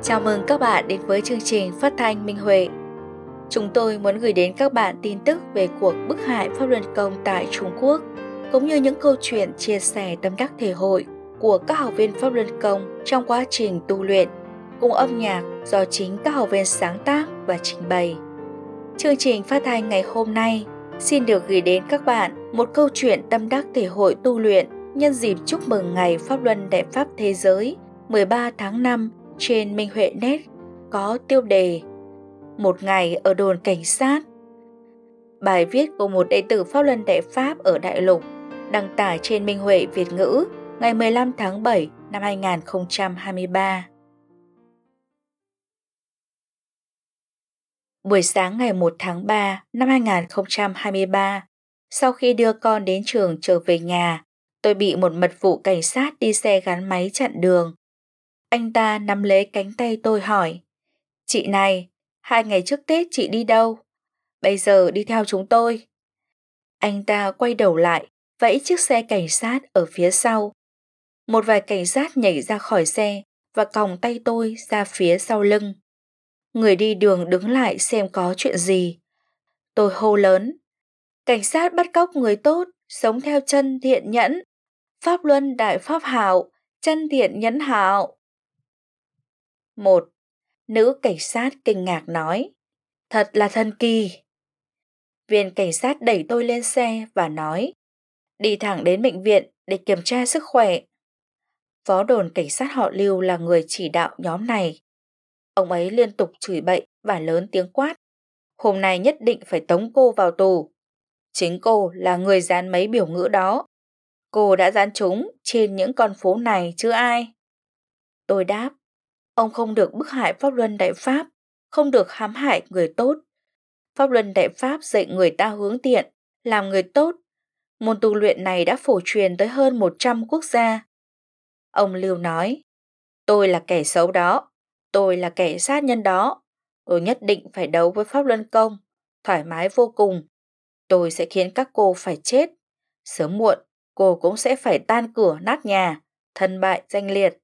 Chào mừng các bạn đến với chương trình phát thanh Minh Huệ. Chúng tôi muốn gửi đến các bạn tin tức về cuộc bức hại pháp luân công tại Trung Quốc, cũng như những câu chuyện chia sẻ tâm đắc thể hội của các học viên pháp luân công trong quá trình tu luyện, cùng âm nhạc do chính các học viên sáng tác và trình bày. Chương trình phát thanh ngày hôm nay xin được gửi đến các bạn một câu chuyện tâm đắc thể hội tu luyện nhân dịp chúc mừng ngày Pháp Luân Đại Pháp Thế Giới 13 tháng 5 trên Minh Huệ Net, có tiêu đề Một ngày ở đồn cảnh sát. Bài viết của một đệ tử Pháp Luân Đại Pháp ở Đại Lục đăng tải trên Minh Huệ Việt ngữ ngày 15 tháng 7 năm 2023. Buổi sáng ngày 1 tháng 3 năm 2023, sau khi đưa con đến trường trở về nhà, tôi bị một mật vụ cảnh sát đi xe gắn máy chặn đường. Anh ta nắm lấy cánh tay tôi hỏi: "Chị này, 2 ngày trước Tết chị đi đâu? Bây giờ đi theo chúng tôi." Anh ta quay đầu lại, vẫy chiếc xe cảnh sát ở phía sau. Một vài cảnh sát nhảy ra khỏi xe và còng tay tôi ra phía sau lưng. Người đi đường đứng lại xem có chuyện gì. Tôi hô lớn: "Cảnh sát bắt cóc người tốt, sống theo chân thiện nhẫn. Pháp Luân Đại Pháp Hảo, chân thiện nhẫn hảo." Một nữ cảnh sát kinh ngạc nói: "Thật là thần kỳ." Viên cảnh sát đẩy tôi lên xe và nói: "Đi thẳng đến bệnh viện để kiểm tra sức khỏe." Phó đồn cảnh sát họ Lưu là người chỉ đạo nhóm này. Ông ấy liên tục chửi bậy và lớn tiếng quát: "Hôm nay nhất định phải tống cô vào tù. Chính cô là người dán mấy biểu ngữ đó. Cô đã dán chúng trên những con phố này chứ ai?" Tôi đáp: "Ông không được bức hại Pháp Luân Đại Pháp, không được hãm hại người tốt. Pháp Luân Đại Pháp dạy người ta hướng thiện, làm người tốt. Môn tu luyện này đã phổ truyền tới hơn 100 quốc gia." Ông Lưu nói: "Tôi là kẻ xấu đó. Tôi là kẻ sát nhân đó. Tôi nhất định phải đấu với Pháp Luân Công, thoải mái vô cùng. Tôi sẽ khiến các cô phải chết. Sớm muộn, cô cũng sẽ phải tan cửa nát nhà, thân bại danh liệt."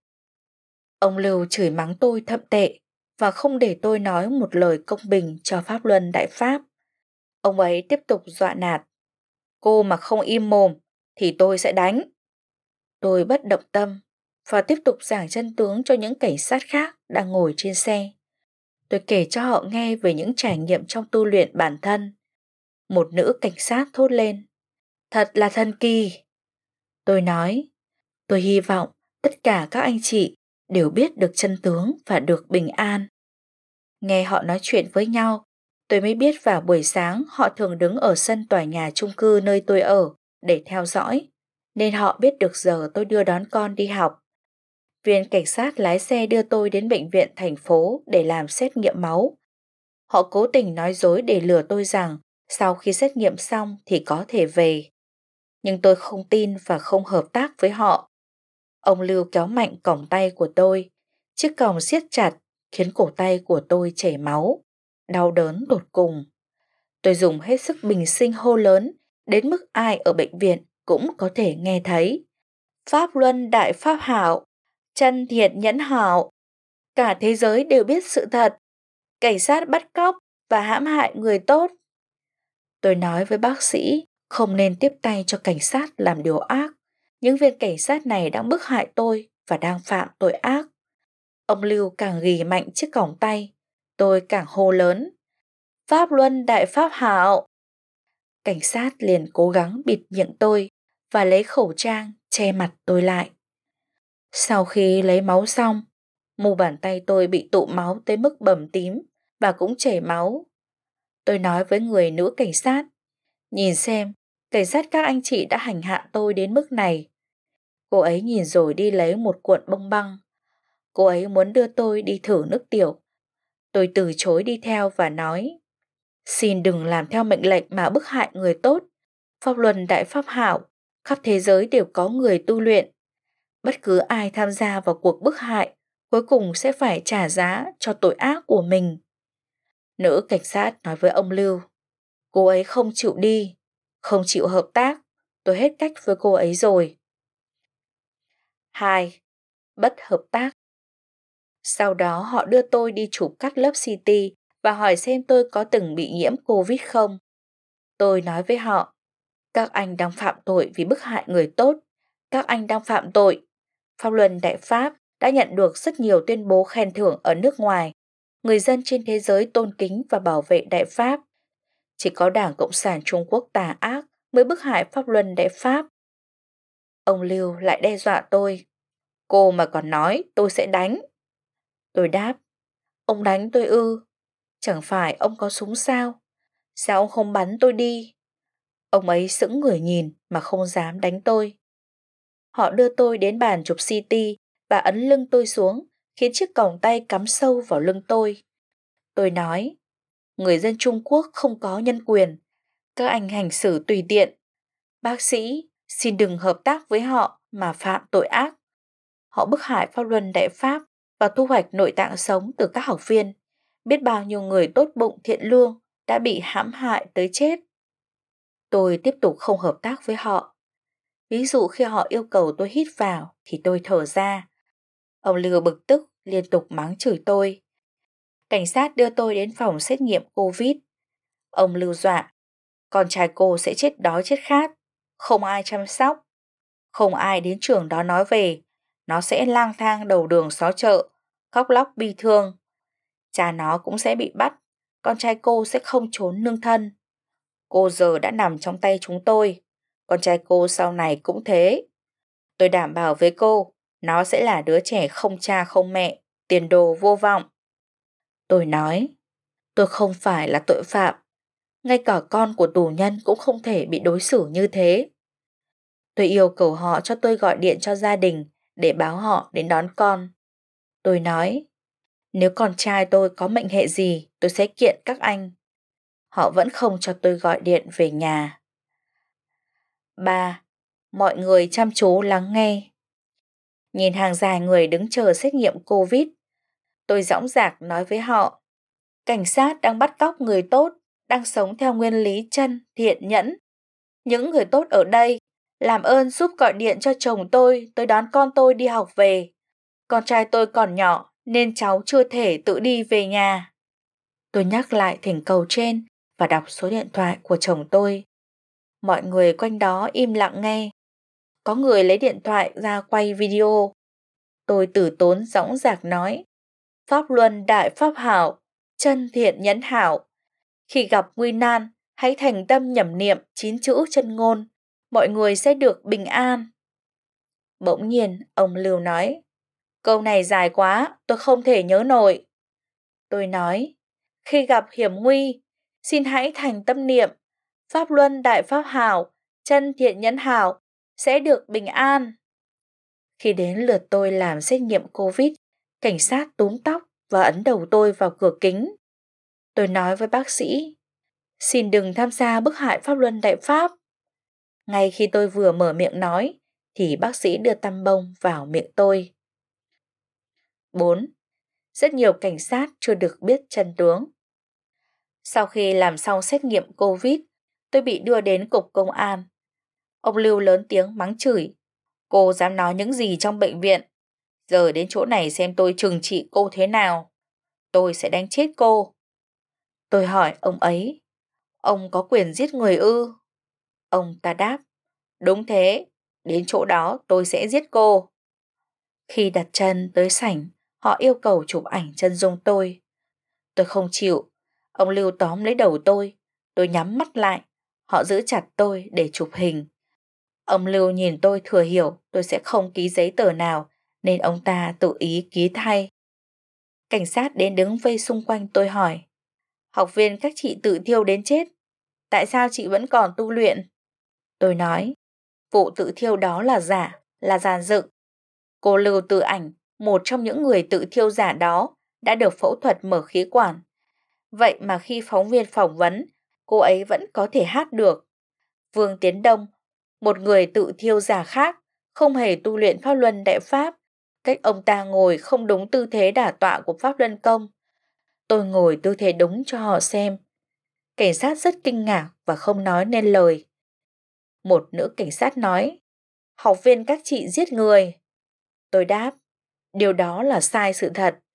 Ông Lưu chửi mắng tôi thậm tệ và không để tôi nói một lời công bình cho Pháp Luân Đại Pháp. Ông ấy tiếp tục dọa nạt: "Cô mà không im mồm thì tôi sẽ đánh." Tôi bất động tâm và tiếp tục giảng chân tướng cho những cảnh sát khác đang ngồi trên xe. Tôi kể cho họ nghe về những trải nghiệm trong tu luyện bản thân. Một nữ cảnh sát thốt lên: "Thật là thần kỳ." Tôi nói: "Tôi hy vọng tất cả các anh chị đều biết được chân tướng và được bình an." Nghe họ nói chuyện với nhau, tôi mới biết vào buổi sáng họ thường đứng ở sân tòa nhà chung cư nơi tôi ở để theo dõi, nên họ biết được giờ tôi đưa đón con đi học. Viên cảnh sát lái xe đưa tôi đến bệnh viện thành phố để làm xét nghiệm máu. Họ cố tình nói dối để lừa tôi rằng sau khi xét nghiệm xong thì có thể về. Nhưng tôi không tin và không hợp tác với họ. Ông Lưu kéo mạnh còng tay của tôi. Chiếc còng siết chặt khiến cổ tay của tôi chảy máu. Đau đớn tột cùng. Tôi dùng hết sức bình sinh hô lớn đến mức ai ở bệnh viện cũng có thể nghe thấy: "Pháp Luân Đại Pháp Hảo, chân thiện nhẫn hảo. Cả thế giới đều biết sự thật. Cảnh sát bắt cóc và hãm hại người tốt." Tôi nói với bác sĩ không nên tiếp tay cho cảnh sát làm điều ác. Những viên cảnh sát này đang bức hại tôi và đang phạm tội ác. Ông Lưu càng ghì mạnh chiếc còng tay, tôi càng hô lớn: "Pháp Luân Đại Pháp Hảo." Cảnh sát liền cố gắng bịt miệng tôi và lấy khẩu trang che mặt tôi lại. Sau khi lấy máu xong, mu bàn tay tôi bị tụ máu tới mức bầm tím và cũng chảy máu. Tôi nói với người nữ cảnh sát: "Nhìn xem, cảnh sát các anh chị đã hành hạ tôi đến mức này." Cô ấy nhìn rồi đi lấy một cuộn bông băng. Cô ấy muốn đưa tôi đi thử nước tiểu. Tôi từ chối đi theo và nói: "Xin đừng làm theo mệnh lệnh mà bức hại người tốt. Pháp Luân Đại Pháp Hảo, khắp thế giới đều có người tu luyện. Bất cứ ai tham gia vào cuộc bức hại cuối cùng sẽ phải trả giá cho tội ác của mình." Nữ cảnh sát nói với ông Lưu: "Cô ấy không chịu đi, không chịu hợp tác. Tôi hết cách với cô ấy rồi." 2. Bất hợp tác. Sau đó họ đưa tôi đi chụp cắt lớp CT và hỏi xem tôi có từng bị nhiễm Covid không. Tôi nói với họ, các anh đang phạm tội vì bức hại người tốt. Các anh đang phạm tội. Pháp Luân Đại Pháp đã nhận được rất nhiều tuyên bố khen thưởng ở nước ngoài. Người dân trên thế giới tôn kính và bảo vệ Đại Pháp. Chỉ có Đảng Cộng sản Trung Quốc tà ác mới bức hại Pháp Luân Đại Pháp. Ông Lưu lại đe dọa tôi. Cô mà còn nói tôi sẽ đánh. Tôi đáp, ông đánh tôi ư? Chẳng phải ông có súng sao? Sao ông không bắn tôi đi? Ông ấy sững người nhìn mà không dám đánh tôi. Họ đưa tôi đến bàn chụp CT và ấn lưng tôi xuống, khiến chiếc còng tay cắm sâu vào lưng tôi. Tôi nói, người dân Trung Quốc không có nhân quyền. Các anh hành xử tùy tiện. Bác sĩ, xin đừng hợp tác với họ mà phạm tội ác. Họ bức hại Pháp Luân Đại Pháp và thu hoạch nội tạng sống từ các học viên. Biết bao nhiêu người tốt bụng thiện lương đã bị hãm hại tới chết. Tôi tiếp tục không hợp tác với họ. Ví dụ khi họ yêu cầu tôi hít vào thì tôi thở ra. Ông Lưu bực tức liên tục mắng chửi tôi. Cảnh sát đưa tôi đến phòng xét nghiệm Covid. Ông Lưu dọa, con trai cô sẽ chết đói chết khát, không ai chăm sóc, không ai đến trường đó nói về, nó sẽ lang thang đầu đường xó chợ, khóc lóc bi thương. Cha nó cũng sẽ bị bắt, con trai cô sẽ không trốn nương thân. Cô giờ đã nằm trong tay chúng tôi, con trai cô sau này cũng thế. Tôi đảm bảo với cô, nó sẽ là đứa trẻ không cha không mẹ, tiền đồ vô vọng. Tôi nói, tôi không phải là tội phạm, ngay cả con của tù nhân cũng không thể bị đối xử như thế. Tôi yêu cầu họ cho tôi gọi điện cho gia đình để báo họ đến đón con. Tôi nói, nếu con trai tôi có mệnh hệ gì, tôi sẽ kiện các anh. Họ vẫn không cho tôi gọi điện về nhà. 3. Mọi người chăm chú lắng nghe. Nhìn hàng dài người đứng chờ xét nghiệm Covid, tôi dõng dạc nói với họ, cảnh sát đang bắt cóc người tốt, đang sống theo nguyên lý chân, thiện, nhẫn. Những người tốt ở đây, làm ơn giúp gọi điện cho chồng tôi đón con tôi đi học về. Con trai tôi còn nhỏ nên cháu chưa thể tự đi về nhà. Tôi nhắc lại thỉnh cầu trên và đọc số điện thoại của chồng tôi. Mọi người quanh đó im lặng nghe. Có người lấy điện thoại ra quay video. Tôi từ tốn dõng dạc nói, Pháp Luân Đại Pháp Hảo, chân thiện nhẫn hảo. Khi gặp nguy nan, hãy thành tâm nhẩm niệm 9 chữ chân ngôn, mọi người sẽ được bình an. Bỗng nhiên, ông Lưu nói, câu này dài quá, tôi không thể nhớ nổi. Tôi nói, khi gặp hiểm nguy, xin hãy thành tâm niệm, Pháp Luân Đại Pháp Hảo, chân thiện nhẫn hảo, sẽ được bình an. Khi đến lượt tôi làm xét nghiệm Covid, cảnh sát túm tóc và ấn đầu tôi vào cửa kính. Tôi nói với bác sĩ, xin đừng tham gia bức hại Pháp Luân Đại Pháp. Ngay khi tôi vừa mở miệng nói, thì bác sĩ đưa tăm bông vào miệng tôi. 4. Rất nhiều cảnh sát chưa được biết chân tướng. Sau khi làm xong xét nghiệm Covid, tôi bị đưa đến cục công an. Ông Lưu lớn tiếng mắng chửi. Cô dám nói những gì trong bệnh viện? Giờ đến chỗ này xem tôi trừng trị cô thế nào. Tôi sẽ đánh chết cô. Tôi hỏi ông ấy, ông có quyền giết người ư? Ông ta đáp, đúng thế, đến chỗ đó tôi sẽ giết cô. Khi đặt chân tới sảnh, họ yêu cầu chụp ảnh chân dung tôi. Tôi không chịu, ông Lưu tóm lấy đầu tôi nhắm mắt lại, họ giữ chặt tôi để chụp hình. Ông Lưu nhìn tôi thừa hiểu tôi sẽ không ký giấy tờ nào, nên ông ta tự ý ký thay. Cảnh sát đến đứng vây xung quanh tôi hỏi, học viên các chị tự thiêu đến chết, tại sao chị vẫn còn tu luyện? Tôi nói, vụ tự thiêu đó là giả, là dàn dựng. Cô Lưu Tự Ảnh, một trong những người tự thiêu giả đó, đã được phẫu thuật mở khí quản. Vậy mà khi phóng viên phỏng vấn, cô ấy vẫn có thể hát được. Vương Tiến Đông, một người tự thiêu giả khác, không hề tu luyện Pháp Luân Đại Pháp. Cách ông ta ngồi không đúng tư thế đả tọa của Pháp Luân Công. Tôi ngồi tư thế đúng cho họ xem. Cảnh sát rất kinh ngạc và không nói nên lời. Một nữ cảnh sát nói, học viên các chị giết người. Tôi đáp, điều đó là sai sự thật.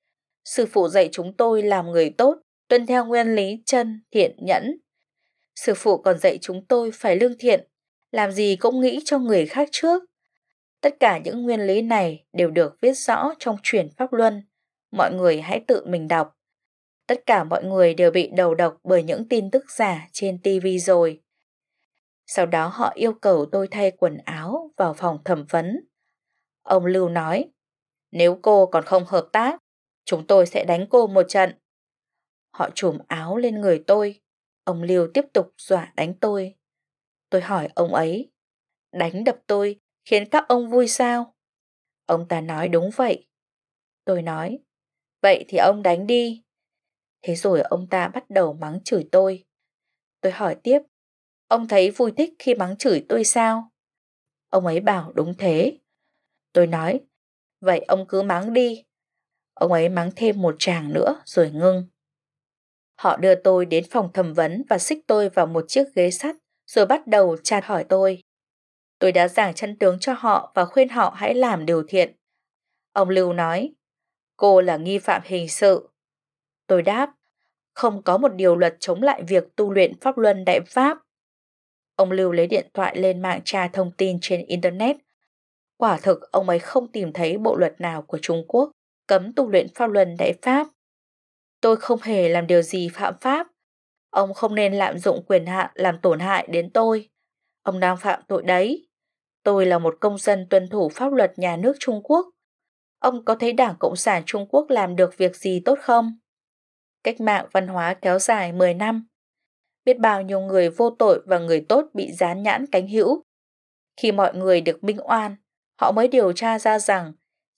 Sư phụ dạy chúng tôi làm người tốt, tuân theo nguyên lý chân, thiện, nhẫn. Sư phụ còn dạy chúng tôi phải lương thiện, làm gì cũng nghĩ cho người khác trước. Tất cả những nguyên lý này đều được viết rõ trong Chuyển Pháp Luân. Mọi người hãy tự mình đọc. Tất cả mọi người đều bị đầu độc bởi những tin tức giả trên TV rồi. Sau đó họ yêu cầu tôi thay quần áo vào phòng thẩm vấn. Ông Lưu nói, nếu cô còn không hợp tác, chúng tôi sẽ đánh cô một trận. Họ trùm áo lên người tôi. Ông Lưu tiếp tục dọa đánh tôi. Tôi hỏi ông ấy, đánh đập tôi khiến các ông vui sao? Ông ta nói đúng vậy. Tôi nói, vậy thì ông đánh đi. Thế rồi ông ta bắt đầu mắng chửi tôi. Tôi hỏi tiếp, ông thấy vui thích khi mắng chửi tôi sao? Ông ấy bảo đúng thế. Tôi nói, vậy ông cứ mắng đi. Ông ấy mắng thêm một tràng nữa rồi ngưng. Họ đưa tôi đến phòng thẩm vấn và xích tôi vào một chiếc ghế sắt rồi bắt đầu tra hỏi tôi. Tôi đã giảng chân tướng cho họ và khuyên họ hãy làm điều thiện. Ông Lưu nói, cô là nghi phạm hình sự. Tôi đáp, không có một điều luật chống lại việc tu luyện Pháp Luân Đại Pháp. Ông Lưu lấy điện thoại lên mạng tra thông tin trên Internet. Quả thực ông ấy không tìm thấy bộ luật nào của Trung Quốc cấm tu luyện Pháp Luân Đại Pháp. Tôi không hề làm điều gì phạm pháp. Ông không nên lạm dụng quyền hạn làm tổn hại đến tôi. Ông đang phạm tội đấy. Tôi là một công dân tuân thủ pháp luật nhà nước Trung Quốc. Ông có thấy Đảng Cộng sản Trung Quốc làm được việc gì tốt không? Cách mạng văn hóa kéo dài 10 năm. Biết bao nhiêu người vô tội và người tốt bị dán nhãn cánh hữu. Khi mọi người được minh oan, họ mới điều tra ra rằng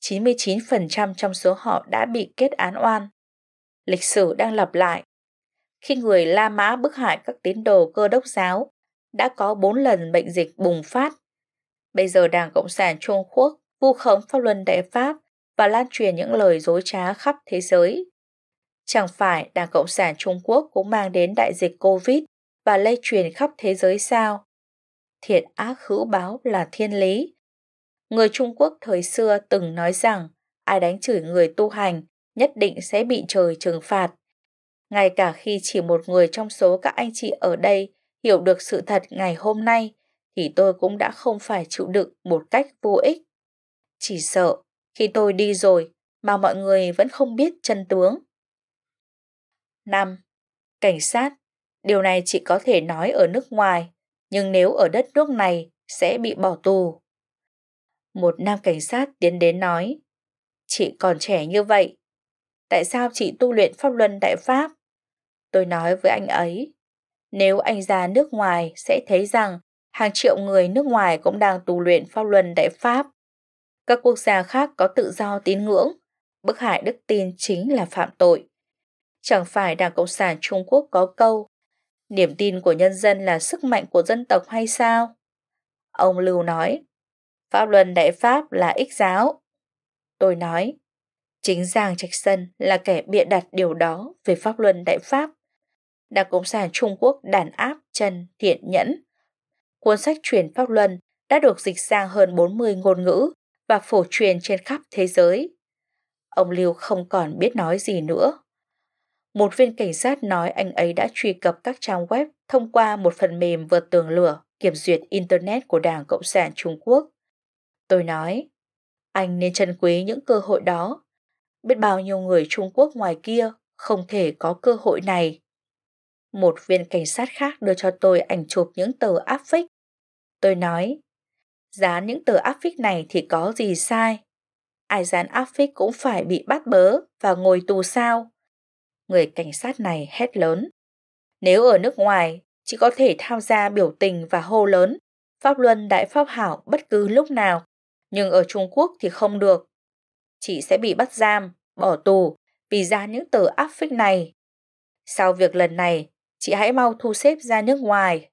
99% trong số họ đã bị kết án oan. Lịch sử đang lặp lại. Khi người La Mã bức hại các tín đồ Cơ đốc giáo, đã có 4 lần bệnh dịch bùng phát. Bây giờ Đảng Cộng sản Trung Quốc vu khống Pháp Luân Đại Pháp và lan truyền những lời dối trá khắp thế giới. Chẳng phải Đảng Cộng sản Trung Quốc cũng mang đến đại dịch Covid và lây truyền khắp thế giới sao? Thiện ác hữu báo là thiên lý. Người Trung Quốc thời xưa từng nói rằng ai đánh chửi người tu hành nhất định sẽ bị trời trừng phạt. Ngay cả khi chỉ một người trong số các anh chị ở đây hiểu được sự thật ngày hôm nay, thì tôi cũng đã không phải chịu đựng một cách vô ích. Chỉ sợ khi tôi đi rồi mà mọi người vẫn không biết chân tướng. 5. Cảnh sát. Điều này chỉ có thể nói ở nước ngoài, nhưng nếu ở đất nước này sẽ bị bỏ tù. Một nam cảnh sát tiến đến nói, chị còn trẻ như vậy, tại sao chị tu luyện Pháp Luân Đại Pháp? Tôi nói với anh ấy, nếu anh ra nước ngoài sẽ thấy rằng hàng triệu người nước ngoài cũng đang tu luyện Pháp Luân Đại Pháp. Các quốc gia khác có tự do tín ngưỡng, bức hại đức tin chính là phạm tội. Chẳng phải Đảng Cộng sản Trung Quốc có câu, niềm tin của nhân dân là sức mạnh của dân tộc hay sao? Ông Lưu nói, Pháp Luân Đại Pháp là ích giáo. Tôi nói, chính Giang Trạch Dân là kẻ bịa đặt điều đó về Pháp Luân Đại Pháp. Đảng Cộng sản Trung Quốc đàn áp chân thiện nhẫn. Cuốn sách Chuyển Pháp Luân đã được dịch sang hơn 40 ngôn ngữ và phổ truyền trên khắp thế giới. Ông Lưu không còn biết nói gì nữa. Một viên cảnh sát nói anh ấy đã truy cập các trang web thông qua một phần mềm vượt tường lửa kiểm duyệt Internet của Đảng Cộng sản Trung Quốc. Tôi nói, anh nên trân quý những cơ hội đó. Biết bao nhiêu người Trung Quốc ngoài kia không thể có cơ hội này. Một viên cảnh sát khác đưa cho tôi ảnh chụp những tờ áp phích. Tôi nói, dán những tờ áp phích này thì có gì sai? Ai dán áp phích cũng phải bị bắt bớ và ngồi tù sao? Người cảnh sát này hét lớn. Nếu ở nước ngoài, chị có thể tham gia biểu tình và hô lớn Pháp Luân Đại Pháp Hảo bất cứ lúc nào, nhưng ở Trung Quốc thì không được. Chị sẽ bị bắt giam, bỏ tù vì dán những tờ áp phích này. Sau việc lần này, chị hãy mau thu xếp ra nước ngoài.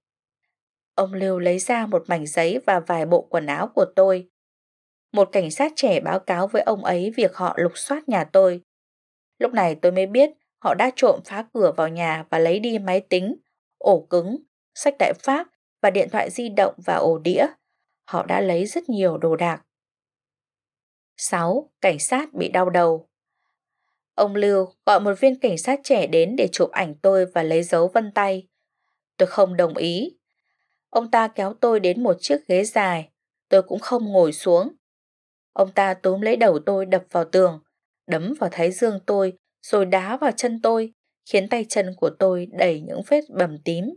Ông Lưu lấy ra một mảnh giấy và vài bộ quần áo của tôi. Một cảnh sát trẻ báo cáo với ông ấy việc họ lục soát nhà tôi. Lúc này tôi mới biết họ đã trộm phá cửa vào nhà và lấy đi máy tính, ổ cứng, sách đại pháp và điện thoại di động và ổ đĩa. Họ đã lấy rất nhiều đồ đạc. 6. Cảnh sát bị đau đầu. Ông Lưu gọi một viên cảnh sát trẻ đến để chụp ảnh tôi và lấy dấu vân tay. Tôi không đồng ý. Ông ta kéo tôi đến một chiếc ghế dài, tôi cũng không ngồi xuống. Ông ta túm lấy đầu tôi đập vào tường, đấm vào thái dương tôi rồi đá vào chân tôi, khiến tay chân của tôi đầy những vết bầm tím.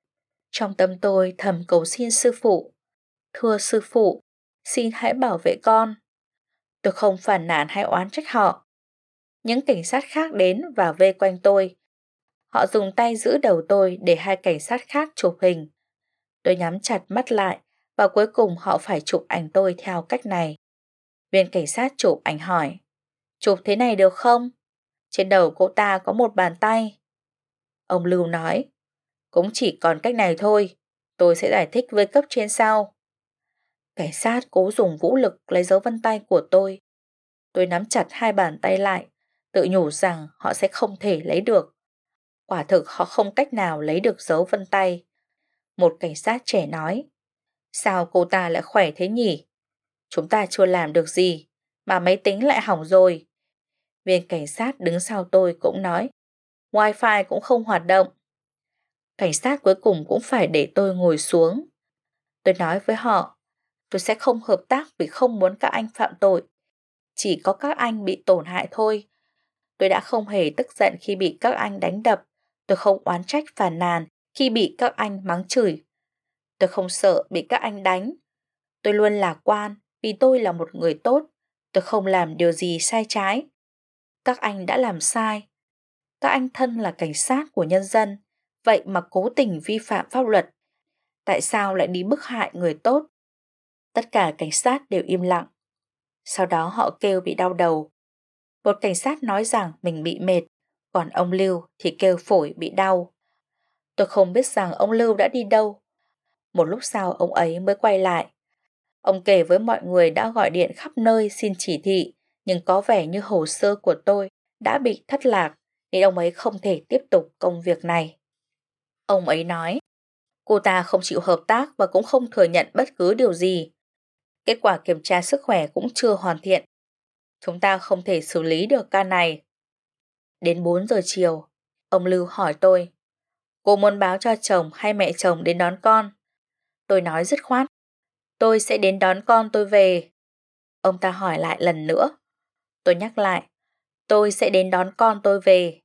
Trong tâm tôi thầm cầu xin sư phụ. Thưa sư phụ, xin hãy bảo vệ con. Tôi không phản nàn hay oán trách họ. Những cảnh sát khác đến và vây quanh tôi. Họ dùng tay giữ đầu tôi để hai cảnh sát khác chụp hình. Tôi nhắm chặt mắt lại và cuối cùng họ phải chụp ảnh tôi theo cách này. Viên cảnh sát chụp ảnh hỏi, chụp thế này được không? Trên đầu cô ta có một bàn tay. Ông Lưu nói, cũng chỉ còn cách này thôi, tôi sẽ giải thích với cấp trên sau. Cảnh sát cố dùng vũ lực lấy dấu vân tay của tôi. Tôi nắm chặt hai bàn tay lại, tự nhủ rằng họ sẽ không thể lấy được. Quả thực họ không cách nào lấy được dấu vân tay. Một cảnh sát trẻ nói, sao cô ta lại khỏe thế nhỉ? Chúng ta chưa làm được gì, mà máy tính lại hỏng rồi. Viên cảnh sát đứng sau tôi cũng nói, Wi-Fi cũng không hoạt động. Cảnh sát cuối cùng cũng phải để tôi ngồi xuống. Tôi nói với họ, tôi sẽ không hợp tác vì không muốn các anh phạm tội. Chỉ có các anh bị tổn hại thôi. Tôi đã không hề tức giận khi bị các anh đánh đập. Tôi không oán trách phàn nàn khi bị các anh mắng chửi. Tôi không sợ bị các anh đánh. Tôi luôn lạc quan vì tôi là một người tốt. Tôi không làm điều gì sai trái. Các anh đã làm sai. Các anh thân là cảnh sát của nhân dân, vậy mà cố tình vi phạm pháp luật. Tại sao lại đi bức hại người tốt? Tất cả cảnh sát đều im lặng. Sau đó họ kêu bị đau đầu. Một cảnh sát nói rằng mình bị mệt, còn ông Lưu thì kêu phổi bị đau. Tôi không biết rằng ông Lưu đã đi đâu. Một lúc sau ông ấy mới quay lại. Ông kể với mọi người đã gọi điện khắp nơi xin chỉ thị, nhưng có vẻ như hồ sơ của tôi đã bị thất lạc, nên ông ấy không thể tiếp tục công việc này. Ông ấy nói, cô ta không chịu hợp tác và cũng không thừa nhận bất cứ điều gì. Kết quả kiểm tra sức khỏe cũng chưa hoàn thiện. Chúng ta không thể xử lý được ca này. Đến 4 giờ chiều, ông Lưu hỏi tôi, cô muốn báo cho chồng hay mẹ chồng đến đón con? Tôi nói dứt khoát, tôi sẽ đến đón con tôi về. Ông ta hỏi lại lần nữa. Tôi nhắc lại, tôi sẽ đến đón con tôi về.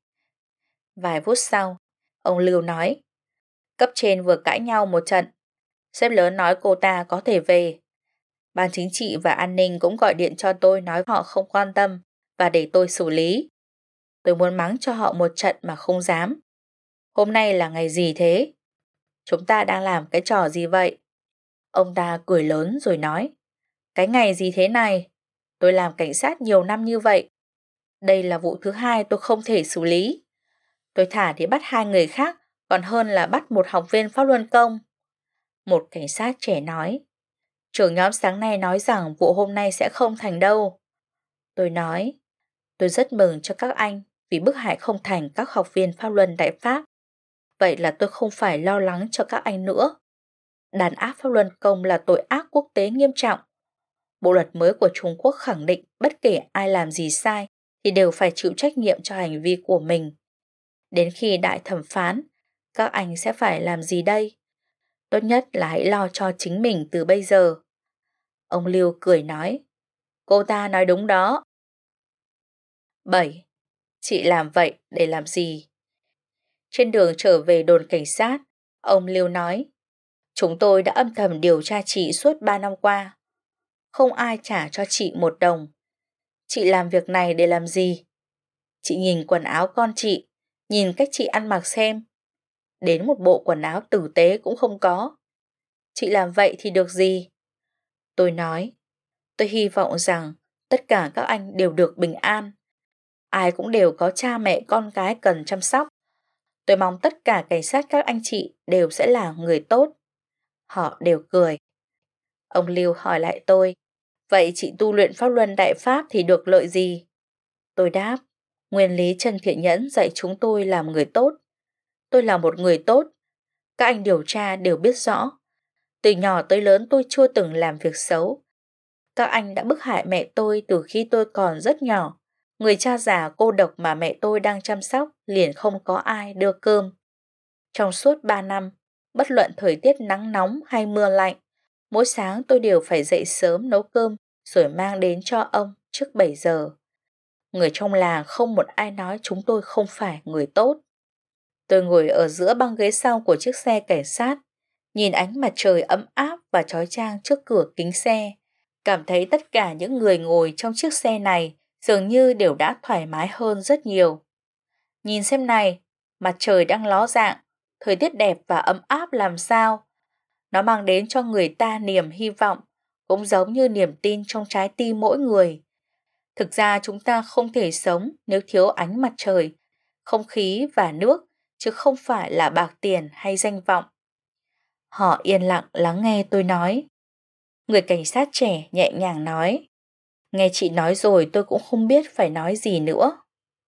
Vài phút sau, ông Lưu nói, cấp trên vừa cãi nhau một trận. Sếp lớn nói cô ta có thể về. Ban chính trị và an ninh cũng gọi điện cho tôi nói họ không quan tâm và để tôi xử lý. Tôi muốn mắng cho họ một trận mà không dám. Hôm nay là ngày gì thế? Chúng ta đang làm cái trò gì vậy? Ông ta cười lớn rồi nói, cái ngày gì thế này? Tôi làm cảnh sát nhiều năm như vậy. Đây là vụ thứ hai tôi không thể xử lý. Tôi thả thì bắt hai người khác, còn hơn là bắt một học viên pháp luân công. Một cảnh sát trẻ nói, trưởng nhóm sáng nay nói rằng vụ hôm nay sẽ không thành đâu. Tôi nói, tôi rất mừng cho các anh vì bức hại không thành các học viên pháp luân đại pháp. Vậy là tôi không phải lo lắng cho các anh nữa. Đàn áp pháp luân công là tội ác quốc tế nghiêm trọng. Bộ luật mới của Trung Quốc khẳng định bất kể ai làm gì sai thì đều phải chịu trách nhiệm cho hành vi của mình. Đến khi đại thẩm phán, các anh sẽ phải làm gì đây? Tốt nhất là hãy lo cho chính mình từ bây giờ. Ông Lưu cười nói, cô ta nói đúng đó. 7. Chị làm vậy để làm gì? Trên đường trở về đồn cảnh sát, ông Lưu nói, chúng tôi đã âm thầm điều tra chị suốt 3 năm qua. Không ai trả cho chị một đồng. Chị làm việc này để làm gì? Chị nhìn quần áo con chị, nhìn cách chị ăn mặc xem. Đến một bộ quần áo tử tế cũng không có. Chị làm vậy thì được gì? Tôi nói, tôi hy vọng rằng tất cả các anh đều được bình an. Ai cũng đều có cha mẹ con cái cần chăm sóc. Tôi mong tất cả cảnh sát các anh chị đều sẽ là người tốt. Họ đều cười. Ông Lưu hỏi lại tôi, vậy chị tu luyện pháp luân đại pháp thì được lợi gì? Tôi đáp, nguyên lý Trần Thiện Nhẫn dạy chúng tôi làm người tốt. Tôi là một người tốt. Các anh điều tra đều biết rõ. Từ nhỏ tới lớn tôi chưa từng làm việc xấu. Các anh đã bức hại mẹ tôi từ khi tôi còn rất nhỏ. Người cha già cô độc mà mẹ tôi đang chăm sóc liền không có ai đưa cơm. Trong suốt 3 năm, bất luận thời tiết nắng nóng hay mưa lạnh, mỗi sáng tôi đều phải dậy sớm nấu cơm rồi mang đến cho ông trước 7 giờ. Người trong làng không một ai nói chúng tôi không phải người tốt. Tôi ngồi ở giữa băng ghế sau của chiếc xe cảnh sát, nhìn ánh mặt trời ấm áp và chói chang trước cửa kính xe, cảm thấy tất cả những người ngồi trong chiếc xe này dường như đều đã thoải mái hơn rất nhiều. Nhìn xem này, mặt trời đang ló dạng, thời tiết đẹp và ấm áp làm sao. Nó mang đến cho người ta niềm hy vọng, cũng giống như niềm tin trong trái tim mỗi người. Thực ra chúng ta không thể sống nếu thiếu ánh mặt trời, không khí và nước, chứ không phải là bạc tiền hay danh vọng. Họ yên lặng lắng nghe tôi nói. Người cảnh sát trẻ nhẹ nhàng nói. Nghe chị nói rồi tôi cũng không biết phải nói gì nữa.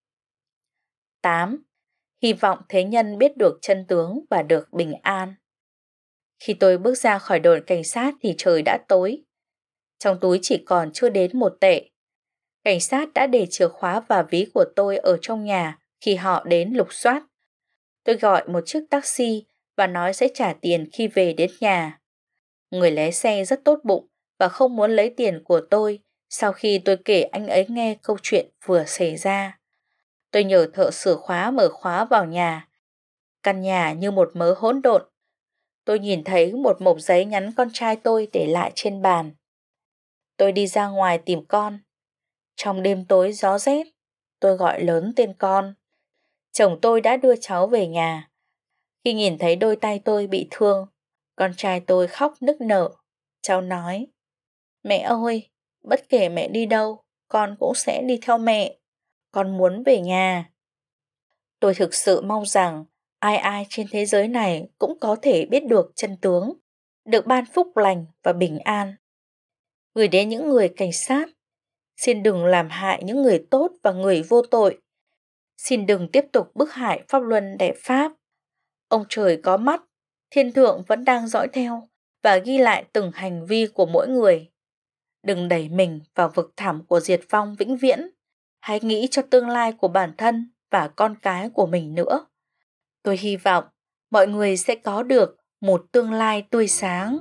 8. Hy vọng thế nhân biết được chân tướng và được bình an. Khi tôi bước ra khỏi đồn cảnh sát thì trời đã tối. Trong túi chỉ còn chưa đến 1 tệ. Cảnh sát đã để chìa khóa và ví của tôi ở trong nhà khi họ đến lục soát. Tôi gọi một chiếc taxi và nói sẽ trả tiền khi về đến nhà. Người lái xe rất tốt bụng và không muốn lấy tiền của tôi sau khi tôi kể anh ấy nghe câu chuyện vừa xảy ra. Tôi nhờ thợ sửa khóa mở khóa vào nhà. Căn nhà như một mớ hỗn độn. Tôi nhìn thấy một mẩu giấy nhắn con trai tôi để lại trên bàn. Tôi đi ra ngoài tìm con. Trong đêm tối gió rét, tôi gọi lớn tên con. Chồng tôi đã đưa cháu về nhà. Khi nhìn thấy đôi tay tôi bị thương, con trai tôi khóc nức nở. Cháu nói, mẹ ơi, bất kể mẹ đi đâu, con cũng sẽ đi theo mẹ. Con muốn về nhà. Tôi thực sự mong rằng ai ai trên thế giới này cũng có thể biết được chân tướng, được ban phúc lành và bình an. Gửi đến những người cảnh sát, xin đừng làm hại những người tốt và người vô tội. Xin đừng tiếp tục bức hại pháp luân đẹp pháp. Ông trời có mắt, thiên thượng vẫn đang dõi theo và ghi lại từng hành vi của mỗi người. Đừng đẩy mình vào vực thẳm của diệt vong vĩnh viễn. Hãy nghĩ cho tương lai của bản thân và con cái của mình nữa. Tôi hy vọng mọi người sẽ có được một tương lai tươi sáng.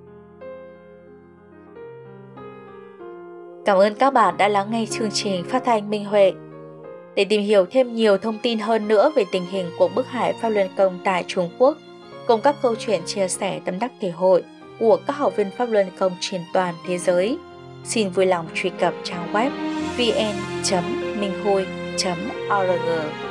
Cảm ơn các bạn đã lắng nghe chương trình phát thanh Minh Huệ. Để tìm hiểu thêm nhiều thông tin hơn nữa về tình hình cuộc bức hại pháp luân công tại Trung Quốc, cùng các câu chuyện chia sẻ tâm đắc thể hội của các học viên pháp luân công trên toàn thế giới, xin vui lòng truy cập trang web vn.minhui.org.